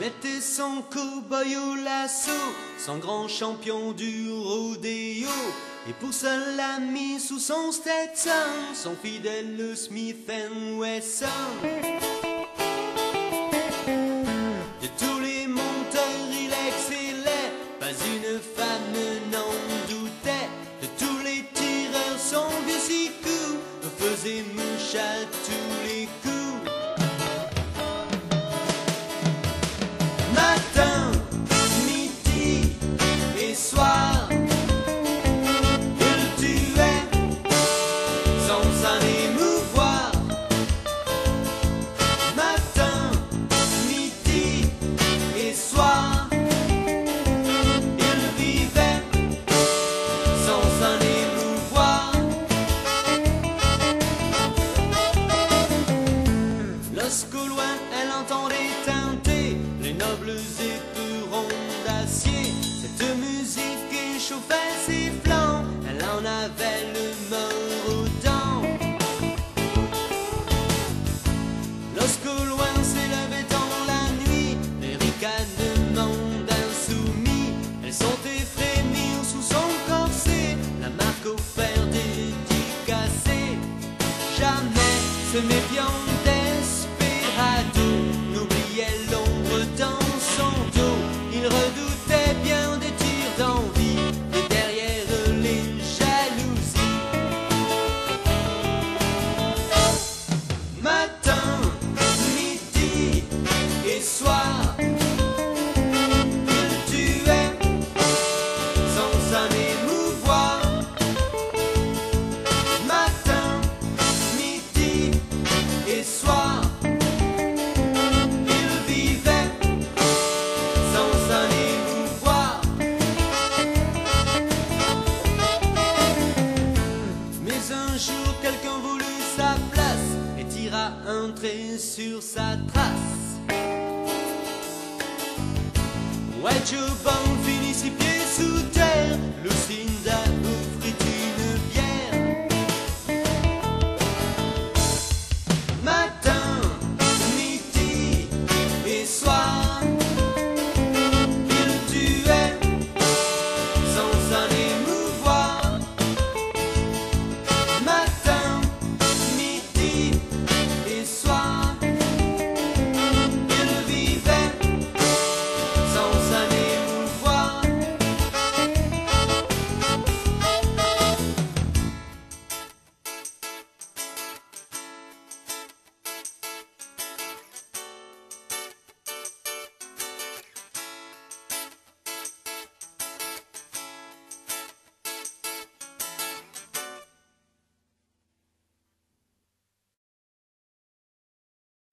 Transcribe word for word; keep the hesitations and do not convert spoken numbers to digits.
était son cow-boy au lasso, son grand champion du rodéo. Et pour ça l'a mis sous son Stetson, son fidèle Smith and Wesson. De tous les monteurs il excellait, pas une femme n'en doutait. De tous les tireurs son vieux sicou faisait mouche à tous les coups. Matin, midi et soir, il tuait sans s'en émouvoir. Matin, midi et soir, il vivait sans s'en émouvoir. Lorsqu'au loin elle entendait teinter les nobles éperons d'acier, cette musique échauffait ses flancs, elle en avait le mort aux dents. Lorsqu'au loin s'élevait dans la nuit les ricanements d'insoumis, elles sont effrénées sous son corset, la marque au fer dédicacée. Jamais se méfiant d'Esperado n'oubliait l'ombre dans son dos. Il redoutait bien des tirs d'envie et derrière les jalousies. Matin, midi et soir, il tuait sans s'en émouvoir. Matin, midi et soir, il vivait sans s'en émouvoir. Mais un jour quelqu'un voulut sa place et tira un trait sur sa trace. White Joe Band finit ses pieds sous terre, Lucy